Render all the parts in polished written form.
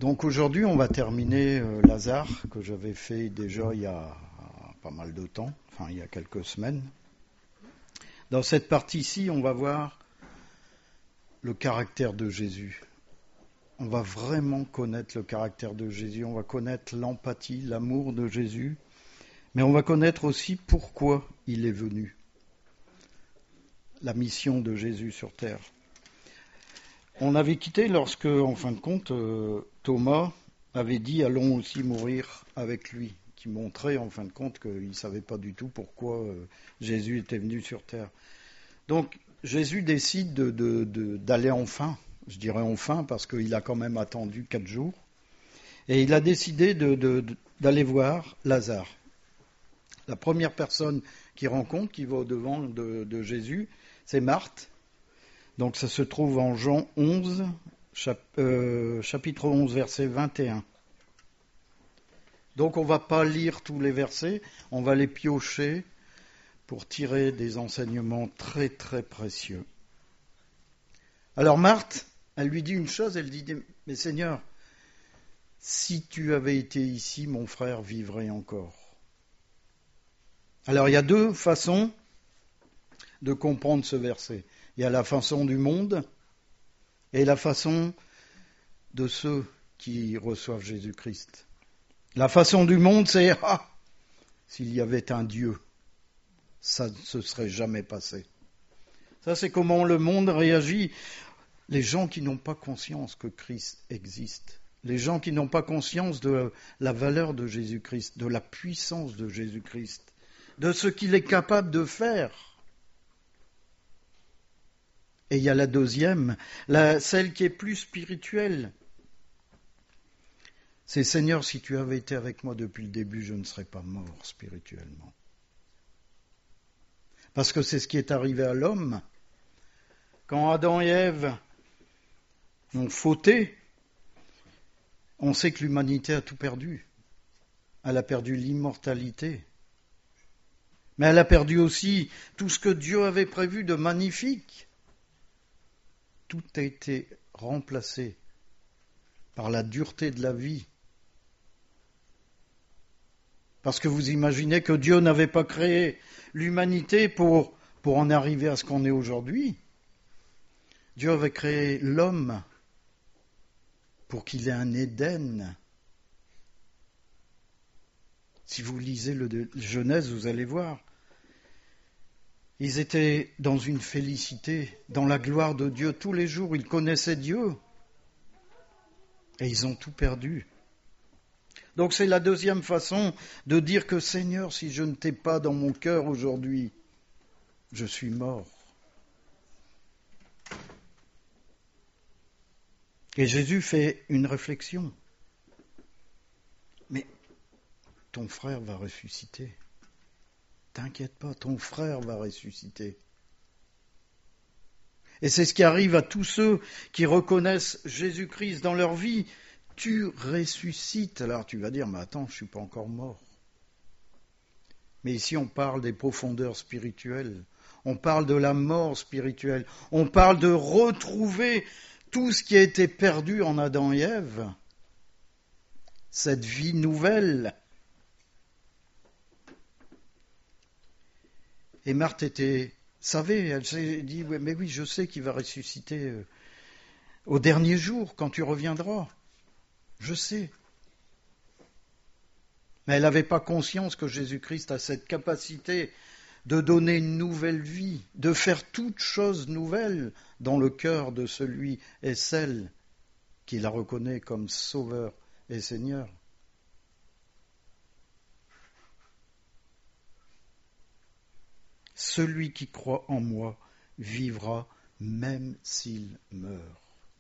Donc aujourd'hui, on va terminer Lazare, que j'avais fait déjà il y a pas mal de temps, enfin il y a quelques semaines. Dans cette partie-ci, on va voir le caractère de Jésus. On va vraiment connaître le caractère de Jésus, on va connaître l'empathie, l'amour de Jésus, mais on va connaître aussi pourquoi il est venu, la mission de Jésus sur terre. On avait quitté lorsque, en fin de compte, Thomas avait dit « Allons aussi mourir avec lui », qui montrait, en fin de compte, qu'il ne savait pas du tout pourquoi Jésus était venu sur terre. Donc, Jésus décide d'aller enfin, je dirais enfin, parce qu'il a quand même attendu 4 jours, et il a décidé d'aller voir Lazare. La première personne qu'il rencontre, qui va au-devant de Jésus, c'est Marthe. Donc ça se trouve en Jean 11, chapitre 11, verset 21. Donc on ne va pas lire tous les versets, on va les piocher pour tirer des enseignements très très précieux. Alors Marthe, elle lui dit une chose, elle dit « Mais Seigneur, si tu avais été ici, mon frère vivrait encore. » Alors il y a 2 façons de comprendre ce verset. Il y a la façon du monde et la façon de ceux qui reçoivent Jésus-Christ. La façon du monde, c'est « Ah, s'il y avait un Dieu, ça ne se serait jamais passé. » Ça, c'est comment le monde réagit. Les gens qui n'ont pas conscience que Christ existe. Les gens qui n'ont pas conscience de la valeur de Jésus-Christ, de la puissance de Jésus-Christ, de ce qu'il est capable de faire. Et il y a la deuxième, celle qui est plus spirituelle. C'est « Seigneur, si tu avais été avec moi depuis le début, je ne serais pas mort spirituellement. » Parce que c'est ce qui est arrivé à l'homme. Quand Adam et Ève ont fauté, on sait que l'humanité a tout perdu. Elle a perdu l'immortalité. Mais elle a perdu aussi tout ce que Dieu avait prévu de magnifique. Tout a été remplacé par la dureté de la vie. Parce que vous imaginez que Dieu n'avait pas créé l'humanité pour en arriver à ce qu'on est aujourd'hui. Dieu avait créé l'homme pour qu'il ait un Éden. Si vous lisez le Genèse, vous allez voir. Ils étaient dans une félicité, dans la gloire de Dieu tous les jours. Ils connaissaient Dieu. Et ils ont tout perdu. Donc c'est la deuxième façon de dire que Seigneur, si je ne t'ai pas dans mon cœur aujourd'hui, je suis mort. Et Jésus fait une réflexion. Mais ton frère va ressusciter. T'inquiète pas, ton frère va ressusciter. Et c'est ce qui arrive à tous ceux qui reconnaissent Jésus-Christ dans leur vie. Tu ressuscites. Alors tu vas dire, mais attends, je ne suis pas encore mort. Mais ici on parle des profondeurs spirituelles. On parle de la mort spirituelle. On parle de retrouver tout ce qui a été perdu en Adam et Ève. Cette vie nouvelle. Et Marthe savait, elle s'est dit, mais oui, je sais qu'il va ressusciter au dernier jour, quand tu reviendras. Je sais. Mais elle n'avait pas conscience que Jésus-Christ a cette capacité de donner une nouvelle vie, de faire toute chose nouvelle dans le cœur de celui et celle qui la reconnaît comme Sauveur et Seigneur. Celui qui croit en moi vivra même s'il meurt.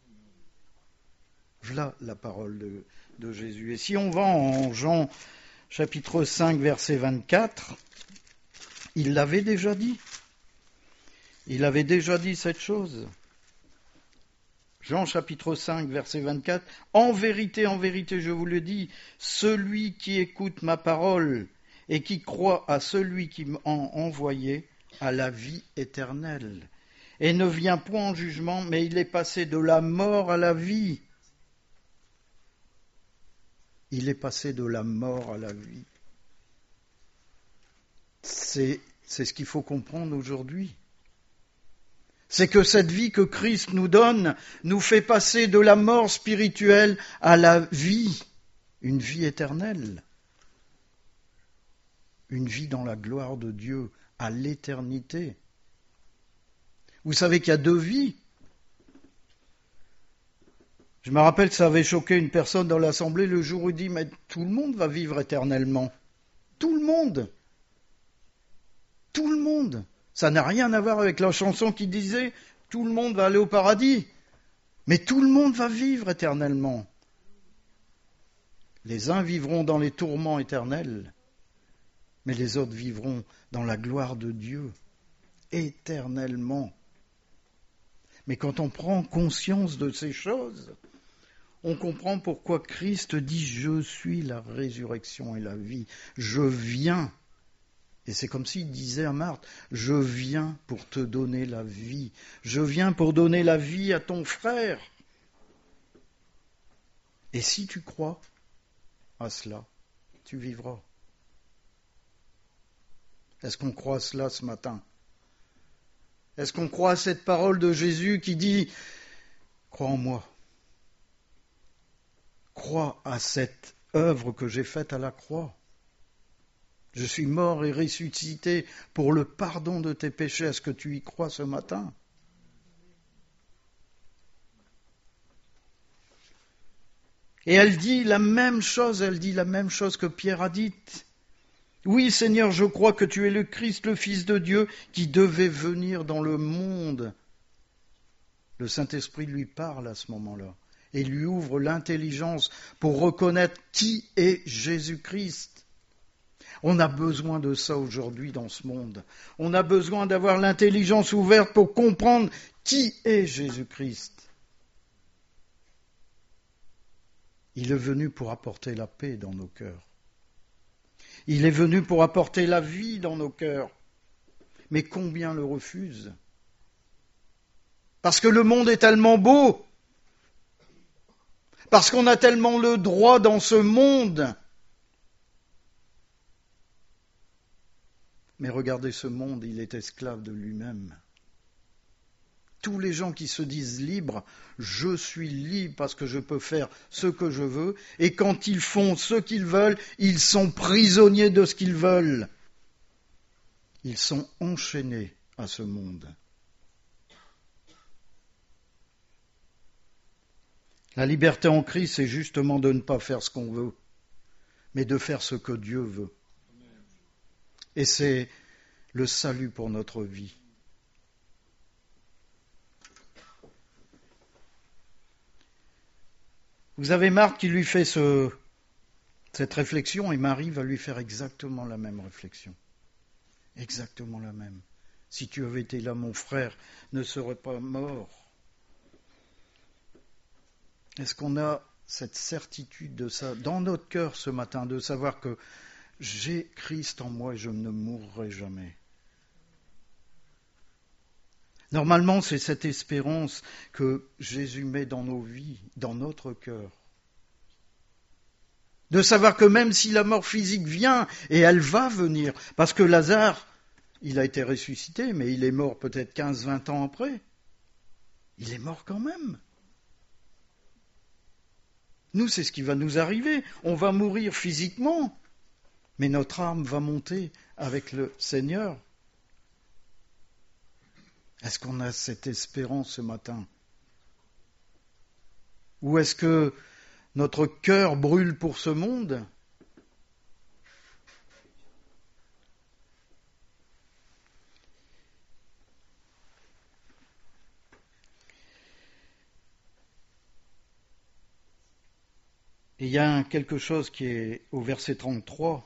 Voilà la parole de Jésus. Et si on va en Jean chapitre 5, verset 24, il l'avait déjà dit. Il avait déjà dit cette chose. Jean chapitre 5, verset 24. En vérité, je vous le dis, celui qui écoute ma parole et qui croit à celui qui m'a envoyé a la vie éternelle. Et ne vient point en jugement, mais il est passé de la mort à la vie. Il est passé de la mort à la vie. C'est ce qu'il faut comprendre aujourd'hui. C'est que cette vie que Christ nous donne nous fait passer de la mort spirituelle à la vie, une vie éternelle, une vie dans la gloire de Dieu, à l'éternité. Vous savez qu'il y a deux vies. Je me rappelle que ça avait choqué une personne dans l'assemblée le jour où il dit « Mais tout le monde va vivre éternellement. Tout le monde. Tout le monde. » Ça n'a rien à voir avec la chanson qui disait « Tout le monde va aller au paradis. » Mais tout le monde va vivre éternellement. Les uns vivront dans les tourments éternels, mais les autres vivront dans la gloire de Dieu, éternellement. Mais quand on prend conscience de ces choses, on comprend pourquoi Christ dit « Je suis la résurrection et la vie. Je viens. » Et c'est comme s'il disait à Marthe, je viens pour te donner la vie. Je viens pour donner la vie à ton frère. Et si tu crois à cela, tu vivras. Est-ce qu'on croit à cela ce matin? Est-ce qu'on croit à cette parole de Jésus qui dit, crois en moi. Crois à cette œuvre que j'ai faite à la croix. Je suis mort et ressuscité pour le pardon de tes péchés. Est-ce que tu y crois ce matin? Et elle dit la même chose que Pierre a dite. Oui, Seigneur, je crois que tu es le Christ, le Fils de Dieu, qui devait venir dans le monde. Le Saint-Esprit lui parle à ce moment-là et lui ouvre l'intelligence pour reconnaître qui est Jésus-Christ. On a besoin de ça aujourd'hui dans ce monde. On a besoin d'avoir l'intelligence ouverte pour comprendre qui est Jésus-Christ. Il est venu pour apporter la paix dans nos cœurs. Il est venu pour apporter la vie dans nos cœurs. Mais combien le refusent? Parce que le monde est tellement beau. Parce qu'on a tellement le droit dans ce monde. Mais regardez ce monde, il est esclave de lui-même. Tous les gens qui se disent libres, je suis libre parce que je peux faire ce que je veux, et quand ils font ce qu'ils veulent, ils sont prisonniers de ce qu'ils veulent. Ils sont enchaînés à ce monde. La liberté en Christ, c'est justement de ne pas faire ce qu'on veut, mais de faire ce que Dieu veut. Et c'est le salut pour notre vie. Vous avez Marthe qui lui fait cette réflexion et Marie va lui faire exactement la même réflexion. Exactement la même. Si tu avais été là, mon frère ne serait pas mort. Est-ce qu'on a cette certitude de ça dans notre cœur ce matin, de savoir que j'ai Christ en moi et je ne mourrai jamais? Normalement, c'est cette espérance que Jésus met dans nos vies, dans notre cœur. De savoir que même si la mort physique vient, et elle va venir, parce que Lazare, il a été ressuscité, mais il est mort peut-être 15-20 ans après. Il est mort quand même. Nous, c'est ce qui va nous arriver. On va mourir physiquement, mais notre âme va monter avec le Seigneur. Est-ce qu'on a cette espérance ce matin? Ou est-ce que notre cœur brûle pour ce monde? Et il y a quelque chose qui est au verset 33.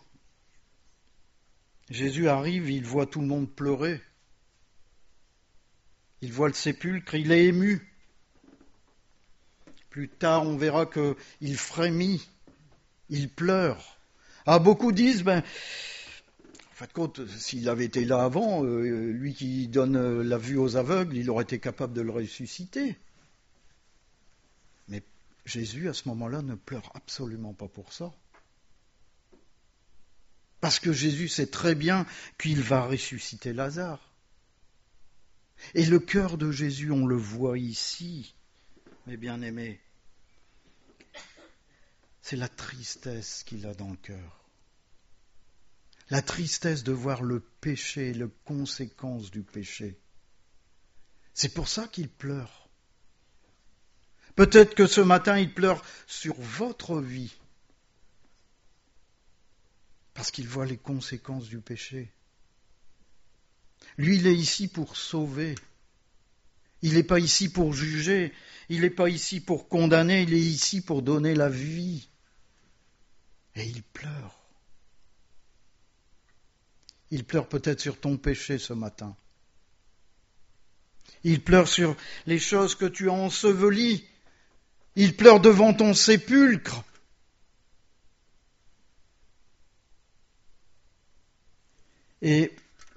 Jésus arrive, il voit tout le monde pleurer. Il voit le sépulcre, il est ému. Plus tard, on verra qu'il frémit, il pleure. Ah, beaucoup disent, en fin de compte, s'il avait été là avant, lui qui donne la vue aux aveugles, il aurait été capable de le ressusciter. Mais Jésus, à ce moment-là, ne pleure absolument pas pour ça. Parce que Jésus sait très bien qu'il va ressusciter Lazare. Et le cœur de Jésus, on le voit ici, mes bien-aimés. C'est la tristesse qu'il a dans le cœur. La tristesse de voir le péché, les conséquences du péché. C'est pour ça qu'il pleure. Peut-être que ce matin, il pleure sur votre vie. Parce qu'il voit les conséquences du péché. Lui, il est ici pour sauver. Il n'est pas ici pour juger. Il n'est pas ici pour condamner. Il est ici pour donner la vie. Et il pleure. Il pleure peut-être sur ton péché ce matin. Il pleure sur les choses que tu as ensevelies. Il pleure devant ton sépulcre. Et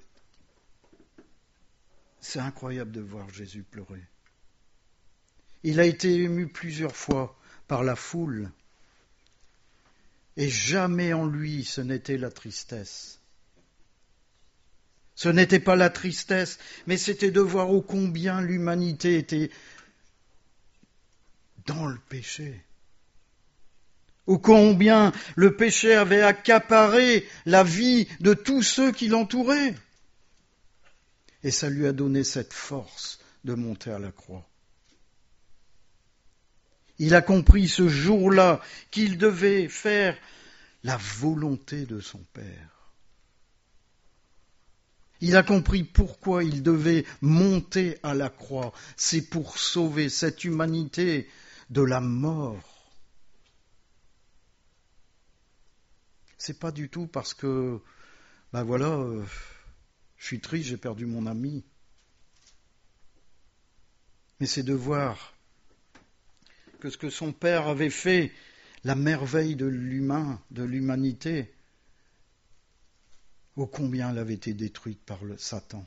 c'est incroyable de voir Jésus pleurer. Il a été ému plusieurs fois par la foule. Et jamais en lui ce n'était la tristesse. Ce n'était pas la tristesse, mais c'était de voir ô combien l'humanité était dans le péché. Ô combien le péché avait accaparé la vie de tous ceux qui l'entouraient. Et ça lui a donné cette force de monter à la croix. Il a compris ce jour-là qu'il devait faire la volonté de son Père. Il a compris pourquoi il devait monter à la croix. C'est pour sauver cette humanité de la mort. C'est pas du tout parce que, je suis triste, j'ai perdu mon ami. Mais c'est de voir que ce que son Père avait fait, la merveille de l'humain, de l'humanité, ô combien elle avait été détruite par le Satan.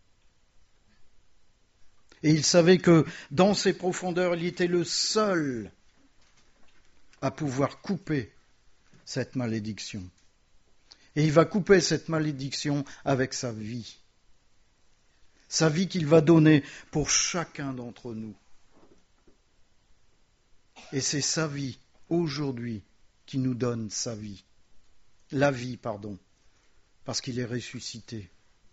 Et il savait que dans ses profondeurs, il était le seul à pouvoir couper cette malédiction. Et il va couper cette malédiction avec sa vie. Sa vie qu'il va donner pour chacun d'entre nous. Et c'est sa vie, aujourd'hui, qui nous donne sa vie. La vie, parce qu'il est ressuscité.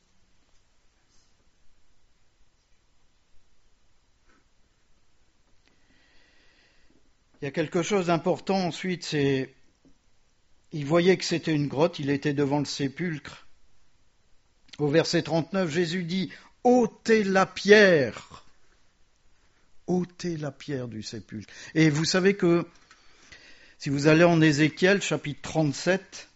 Il y a quelque chose d'important ensuite, c'est il voyait que c'était une grotte, il était devant le sépulcre. Au verset 39, Jésus dit « ôtez la pierre !» Ôtez la pierre du sépulcre. Et vous savez que si vous allez en Ézéchiel, chapitre 37,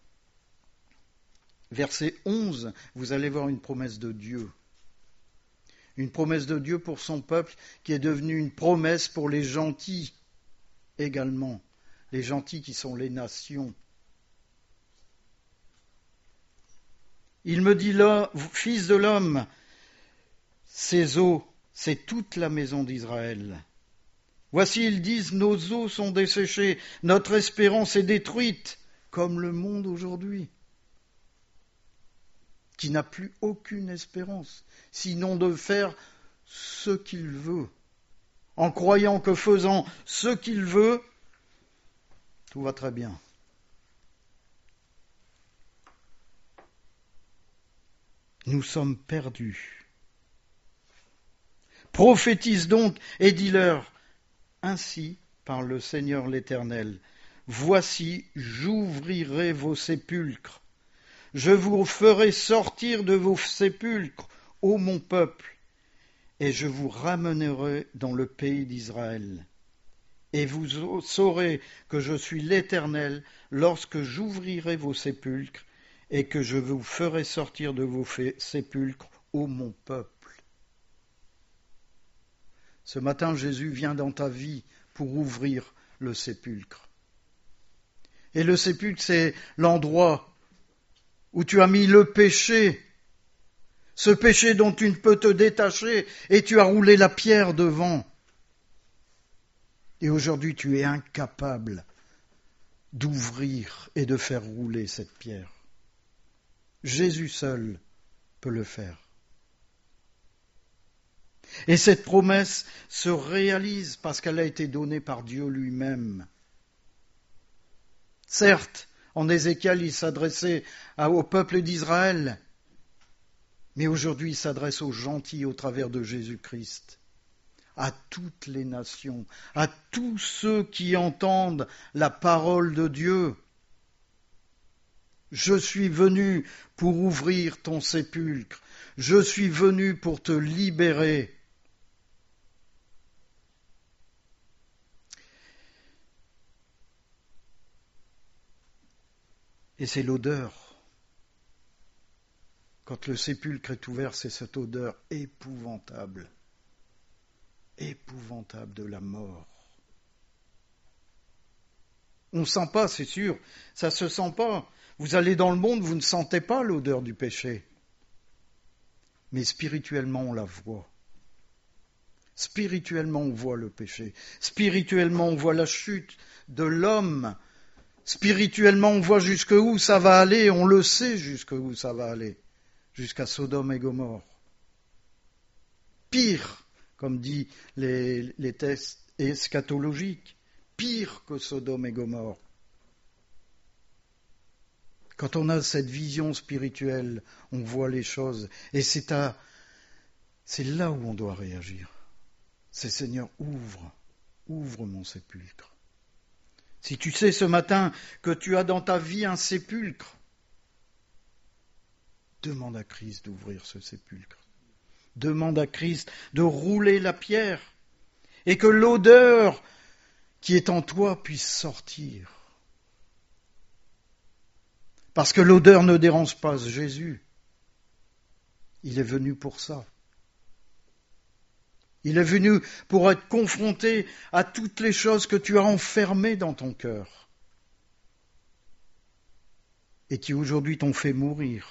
verset 11, vous allez voir une promesse de Dieu. Une promesse de Dieu pour son peuple qui est devenue une promesse pour les gentils également. Les gentils qui sont les nations. Il me dit là, fils de l'homme, ces eaux, c'est toute la maison d'Israël. Voici, ils disent, nos eaux sont desséchées, notre espérance est détruite, comme le monde aujourd'hui, qui n'a plus aucune espérance, sinon de faire ce qu'il veut, en croyant que faisant ce qu'il veut, tout va très bien. Nous sommes perdus. Prophétise donc et dis-leur, ainsi parle le Seigneur l'Éternel, voici, j'ouvrirai vos sépulcres, je vous ferai sortir de vos sépulcres, ô mon peuple, et je vous ramènerai dans le pays d'Israël. Et vous saurez que je suis l'Éternel lorsque j'ouvrirai vos sépulcres et que je vous ferai sortir de vos sépulcres, ô mon peuple. Ce matin, Jésus vient dans ta vie pour ouvrir le sépulcre. Et le sépulcre, c'est l'endroit où tu as mis le péché, ce péché dont tu ne peux te détacher, et tu as roulé la pierre devant. Et aujourd'hui, tu es incapable d'ouvrir et de faire rouler cette pierre. Jésus seul peut le faire. Et cette promesse se réalise parce qu'elle a été donnée par Dieu lui-même. Certes, en Ézéchiel, il s'adressait au peuple d'Israël, mais aujourd'hui, il s'adresse aux gentils au travers de Jésus-Christ, à toutes les nations, à tous ceux qui entendent la parole de Dieu. Je suis venu pour ouvrir ton sépulcre, je suis venu pour te libérer. Et c'est l'odeur. Quand le sépulcre est ouvert, c'est cette odeur épouvantable de la mort. On ne sent pas, c'est sûr, ça se sent pas. Vous allez dans le monde, vous ne sentez pas l'odeur du péché. Mais spirituellement, on la voit. Spirituellement, on voit le péché. Spirituellement, on voit la chute de l'homme. Spirituellement, on voit jusqu'où ça va aller, on le sait jusqu'où ça va aller. Jusqu'à Sodome et Gomorrhe. Pire, comme dit les textes eschatologiques, pire que Sodome et Gomorrhe. Quand on a cette vision spirituelle, on voit les choses, et c'est là où on doit réagir. C'est Seigneur, ouvre mon sépulcre. Si tu sais ce matin que tu as dans ta vie un sépulcre, demande à Christ d'ouvrir ce sépulcre. Demande à Christ de rouler la pierre et que l'odeur qui est en toi puisse sortir. Parce que l'odeur ne dérange pas Jésus. Il est venu pour ça. Il est venu pour être confronté à toutes les choses que tu as enfermées dans ton cœur et qui aujourd'hui t'ont fait mourir.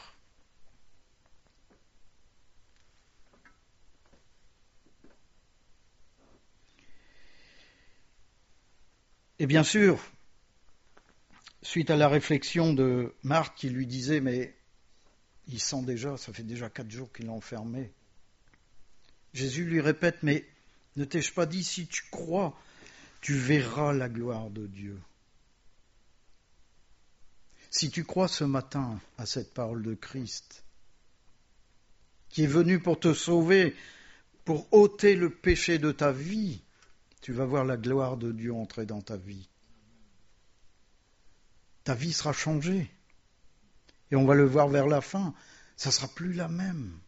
Et bien sûr, suite à la réflexion de Marc qui lui disait « mais il sent déjà, ça fait déjà 4 jours qu'il est enfermé », Jésus lui répète « mais ne t'ai-je pas dit, si tu crois, tu verras la gloire de Dieu ». Si tu crois ce matin à cette parole de Christ, qui est venu pour te sauver, pour ôter le péché de ta vie, tu vas voir la gloire de Dieu entrer dans ta vie. Ta vie sera changée. Et on va le voir vers la fin. Ça ne sera plus la même.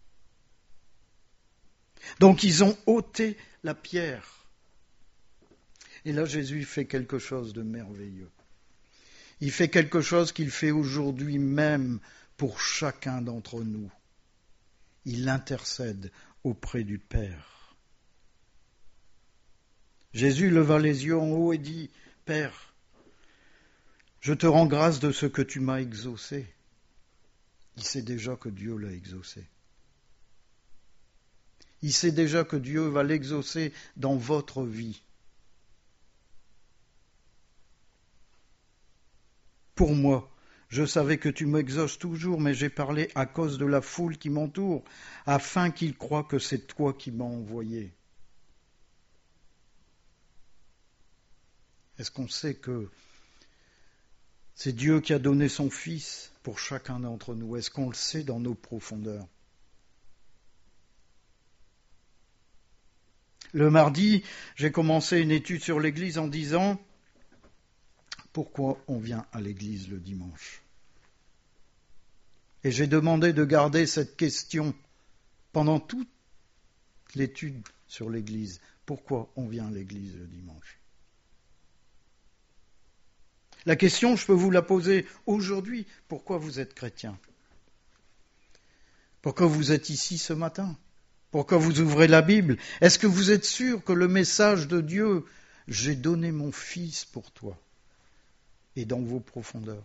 Donc ils ont ôté la pierre. Et là, Jésus fait quelque chose de merveilleux. Il fait quelque chose qu'il fait aujourd'hui même pour chacun d'entre nous. Il intercède auprès du Père. Jésus leva les yeux en haut et dit « Père, je te rends grâce de ce que tu m'as exaucé. » Il sait déjà que Dieu l'a exaucé. Il sait déjà que Dieu va l'exaucer dans votre vie. Pour moi, je savais que tu m'exauces toujours, mais j'ai parlé à cause de la foule qui m'entoure, afin qu'ils croient que c'est toi qui m'as envoyé. Est-ce qu'on sait que c'est Dieu qui a donné son Fils pour chacun d'entre nous? Est-ce qu'on le sait dans nos profondeurs? Le mardi, j'ai commencé une étude sur l'Église en disant « Pourquoi on vient à l'Église le dimanche ?» Et j'ai demandé de garder cette question pendant toute l'étude sur l'Église. Pourquoi on vient à l'Église le dimanche? La question, je peux vous la poser aujourd'hui. Pourquoi vous êtes chrétien? Pourquoi vous êtes ici ce matin? Pourquoi vous ouvrez la Bible? Est-ce que vous êtes sûr que le message de Dieu, j'ai donné mon Fils pour toi, est dans vos profondeurs?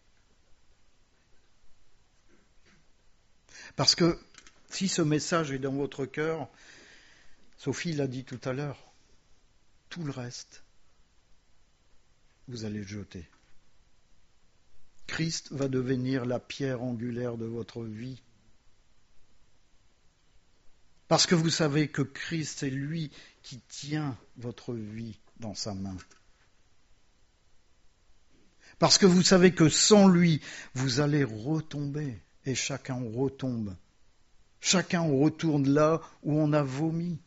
Parce que si ce message est dans votre cœur, Sophie l'a dit tout à l'heure, tout le reste, vous allez le jeter. Christ va devenir la pierre angulaire de votre vie. Parce que vous savez que Christ est lui qui tient votre vie dans sa main. Parce que vous savez que sans lui, vous allez retomber. Et chacun retombe. Chacun retourne là où on a vomi.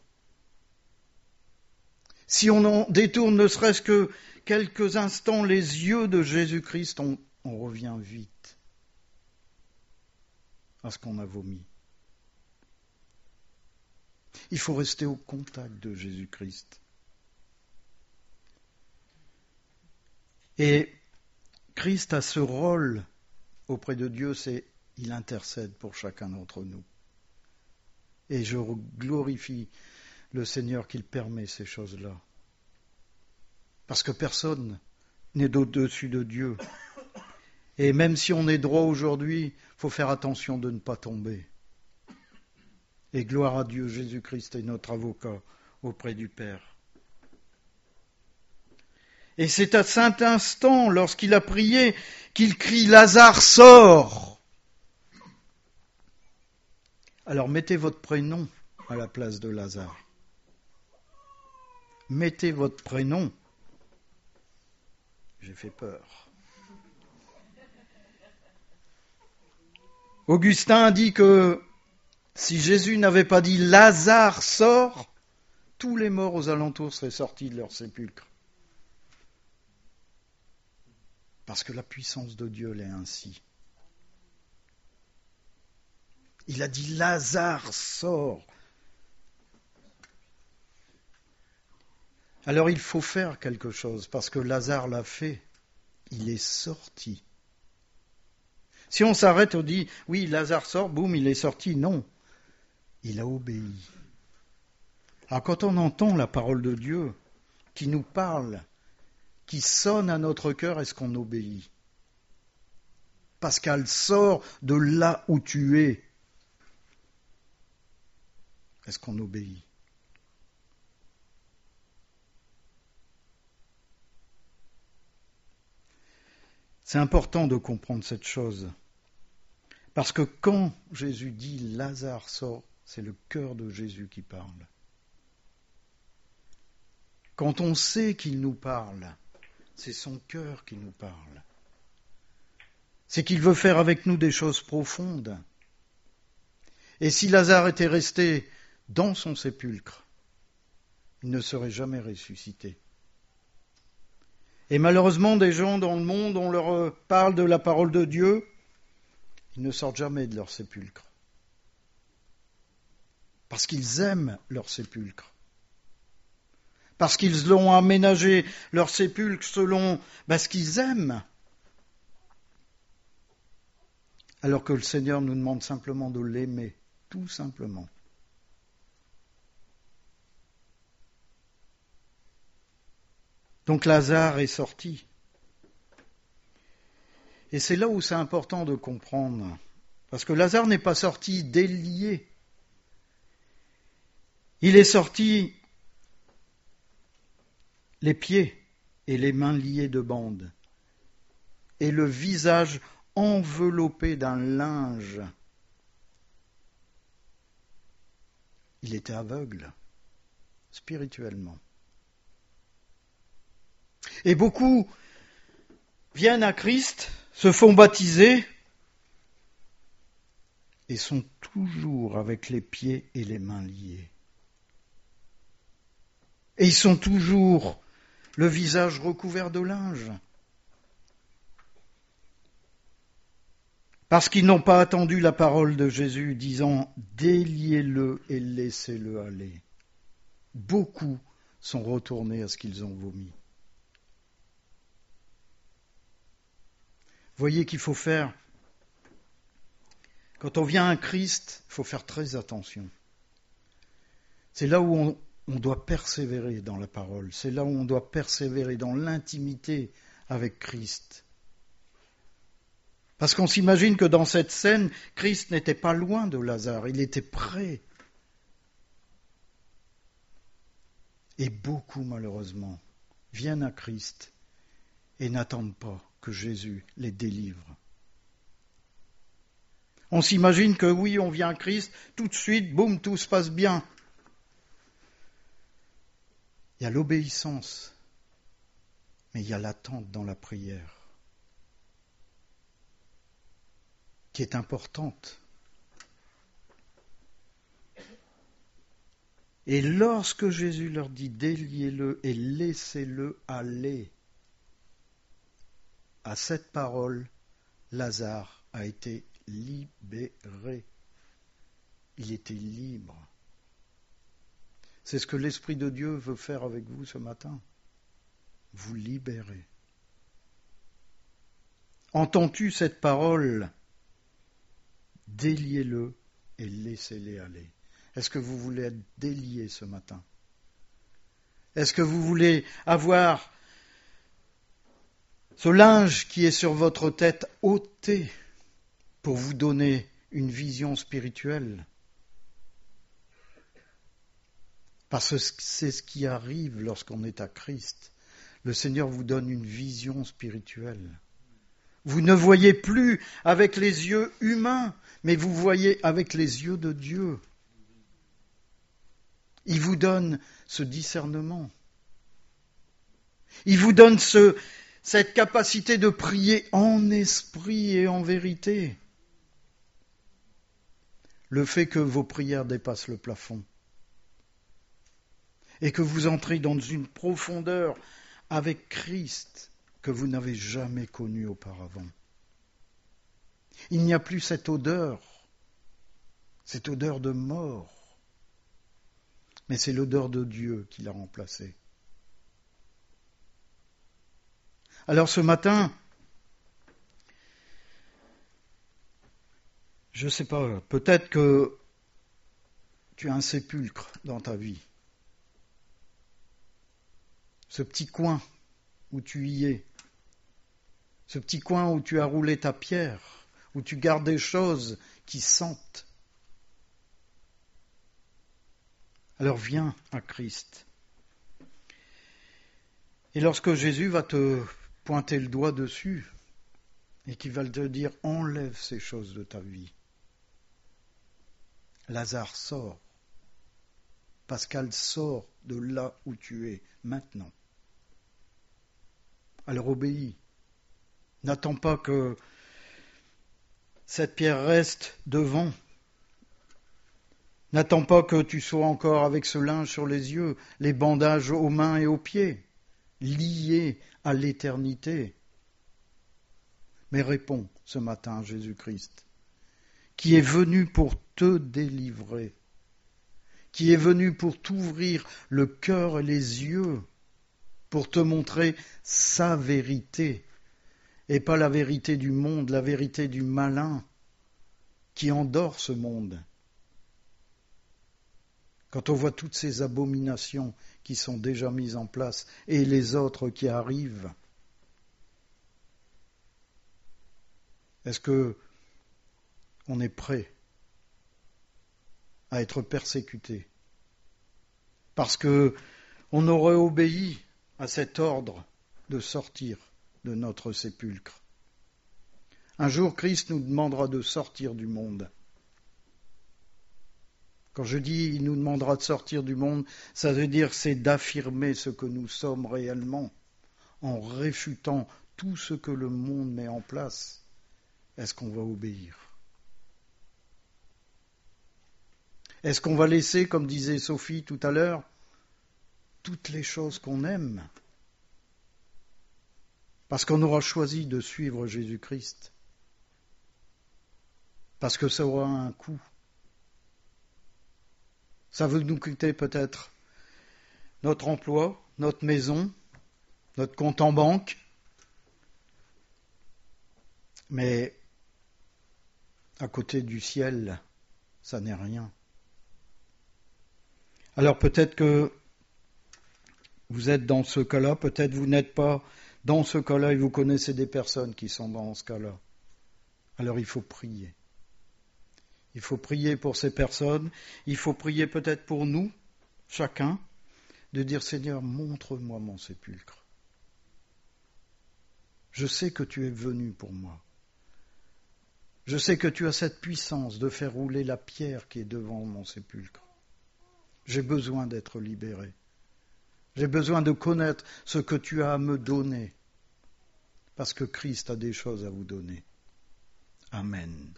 Si on en détourne ne serait-ce que quelques instants les yeux de Jésus-Christ, on revient vite à ce qu'on a vomi. Il faut rester au contact de Jésus-Christ. Et Christ a ce rôle auprès de Dieu, c'est il intercède pour chacun d'entre nous. Et je glorifie le Seigneur qu'il permet ces choses-là. Parce que personne n'est au-dessus de Dieu. Et même si on est droit aujourd'hui, il faut faire attention de ne pas tomber. Et gloire à Dieu, Jésus-Christ est notre avocat auprès du Père. Et c'est à cet instant, lorsqu'il a prié, qu'il crie « Lazare, sors !» Alors mettez votre prénom à la place de Lazare. Mettez votre prénom. J'ai fait peur. Augustin a dit que si Jésus n'avait pas dit « Lazare, sors !» tous les morts aux alentours seraient sortis de leur sépulcre. Parce que la puissance de Dieu l'est ainsi. Il a dit « Lazare, sors !» Alors il faut faire quelque chose, parce que Lazare l'a fait. Il est sorti. Si on s'arrête, on dit « Oui, Lazare sort, boum, il est sorti ». Non, il a obéi. Alors quand on entend la parole de Dieu qui nous parle, qui sonne à notre cœur, est-ce qu'on obéit ? Pascal, sors de là où tu es. Est-ce qu'on obéit ? C'est important de comprendre cette chose. Parce que quand Jésus dit « Lazare sort », c'est le cœur de Jésus qui parle. Quand on sait qu'il nous parle, c'est son cœur qui nous parle. C'est qu'il veut faire avec nous des choses profondes. Et si Lazare était resté dans son sépulcre, il ne serait jamais ressuscité. Et malheureusement, des gens dans le monde, on leur parle de la parole de Dieu, ils ne sortent jamais de leur sépulcre. Parce qu'ils aiment leur sépulcre. Parce qu'ils ont aménagé leur sépulcre selon ce qu'ils aiment. Alors que le Seigneur nous demande simplement de l'aimer, tout simplement. Donc Lazare est sorti. Et c'est là où c'est important de comprendre. Parce que Lazare n'est pas sorti délié. Il est sorti les pieds et les mains liés de bandes, et le visage enveloppé d'un linge. Il était aveugle, spirituellement. Et beaucoup viennent à Christ, se font baptiser, et sont toujours avec les pieds et les mains liés. Et ils sont toujours le visage recouvert de linge. Parce qu'ils n'ont pas attendu la parole de Jésus disant « Déliez-le et laissez-le aller ». Beaucoup sont retournés à ce qu'ils ont vomi. Voyez qu'il faut faire, quand on vient à Christ, il faut faire très attention. C'est là où on doit persévérer dans la parole, c'est là où on doit persévérer dans l'intimité avec Christ. Parce qu'on s'imagine que dans cette scène, Christ n'était pas loin de Lazare, il était près. Et beaucoup, malheureusement, viennent à Christ et n'attendent pas que Jésus les délivre. On s'imagine que oui, on vient à Christ, tout de suite, boum, tout se passe bien. Il y a l'obéissance, mais il y a l'attente dans la prière, qui est importante. Et lorsque Jésus leur dit « déliez-le et laissez-le aller », à cette parole, Lazare a été libéré. Il était libre. C'est ce que l'Esprit de Dieu veut faire avec vous ce matin. Vous libérer. Entends-tu cette parole ? Déliez-le et laissez-les aller. Est-ce que vous voulez être délié ce matin ? Est-ce que vous voulez avoir ce linge qui est sur votre tête ôté pour vous donner une vision spirituelle ? Parce que c'est ce qui arrive lorsqu'on est à Christ. Le Seigneur vous donne une vision spirituelle. Vous ne voyez plus avec les yeux humains, mais vous voyez avec les yeux de Dieu. Il vous donne ce discernement. Il vous donne cette capacité de prier en esprit et en vérité. Le fait que vos prières dépassent le plafond et que vous entrez dans une profondeur avec Christ que vous n'avez jamais connue auparavant. Il n'y a plus cette odeur de mort. Mais c'est l'odeur de Dieu qui l'a remplacée. Alors ce matin, je ne sais pas, peut-être que tu as un sépulcre dans ta vie. Ce petit coin où tu y es, ce petit coin où tu as roulé ta pierre, où tu gardes des choses qui sentent. Alors viens à Christ. Et lorsque Jésus va te pointer le doigt dessus et qu'il va te dire « enlève ces choses de ta vie », Lazare sort. Pascal sort de là où tu es maintenant. Alors obéis. N'attends pas que cette pierre reste devant. N'attends pas que tu sois encore avec ce linge sur les yeux, les bandages aux mains et aux pieds, liés à l'éternité. Mais réponds ce matin à Jésus-Christ, qui est venu pour te délivrer, qui est venu pour t'ouvrir le cœur et les yeux, pour te montrer sa vérité, et pas la vérité du monde, la vérité du malin, qui endort ce monde. Quand on voit toutes ces abominations qui sont déjà mises en place et les autres qui arrivent, est-ce que on est prêt à être persécuté parce que on aurait obéi à cet ordre de sortir de notre sépulcre? Un jour, Christ nous demandera de sortir du monde. Quand je dis « il nous demandera de sortir du monde », ça veut dire c'est d'affirmer ce que nous sommes réellement, en réfutant tout ce que le monde met en place. Est-ce qu'on va obéir ? Est-ce qu'on va laisser, comme disait Sophie tout à l'heure, toutes les choses qu'on aime ? Parce qu'on aura choisi de suivre Jésus-Christ. Parce que ça aura un coût. Ça veut nous coûter peut-être notre emploi, notre maison, notre compte en banque. Mais à côté du ciel, ça n'est rien. Alors peut-être que vous êtes dans ce cas-là, peut-être vous n'êtes pas dans ce cas-là et vous connaissez des personnes qui sont dans ce cas-là. Alors il faut prier. Il faut prier pour ces personnes, il faut prier peut-être pour nous, chacun, de dire, Seigneur, montre-moi mon sépulcre. Je sais que tu es venu pour moi. Je sais que tu as cette puissance de faire rouler la pierre qui est devant mon sépulcre. J'ai besoin d'être libéré. J'ai besoin de connaître ce que tu as à me donner, parce que Christ a des choses à vous donner. Amen.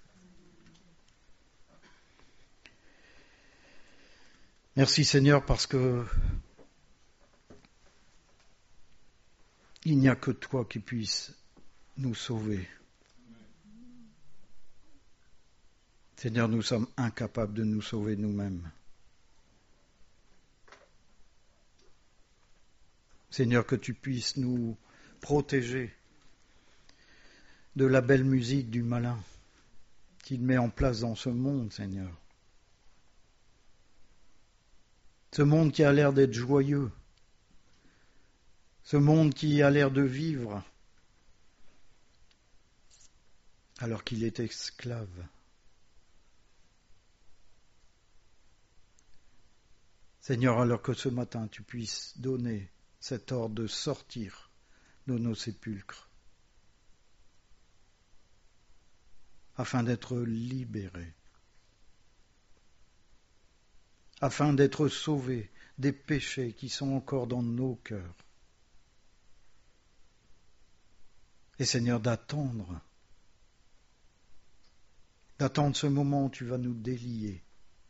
Merci Seigneur, parce que il n'y a que toi qui puisses nous sauver. Seigneur, nous sommes incapables de nous sauver nous-mêmes. Seigneur, que tu puisses nous protéger de la belle musique du malin qu'il met en place dans ce monde, Seigneur. Ce monde qui a l'air d'être joyeux, ce monde qui a l'air de vivre alors qu'il est esclave. Seigneur, alors que ce matin tu puisses donner cet ordre de sortir de nos sépulcres afin d'être libérés, afin d'être sauvés des péchés qui sont encore dans nos cœurs. Et Seigneur, d'attendre ce moment où tu vas nous délier,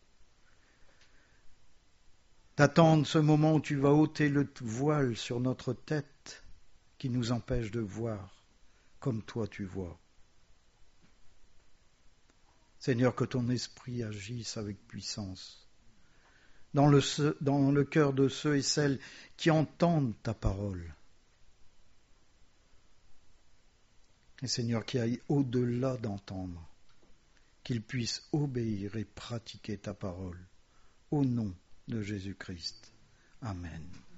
d'attendre ce moment où tu vas ôter le voile sur notre tête qui nous empêche de voir comme toi tu vois. Seigneur, que ton esprit agisse avec puissance dans le cœur de ceux et celles qui entendent ta parole. Et Seigneur, qui aille au-delà d'entendre, qu'ils puissent obéir et pratiquer ta parole. Au nom de Jésus-Christ. Amen.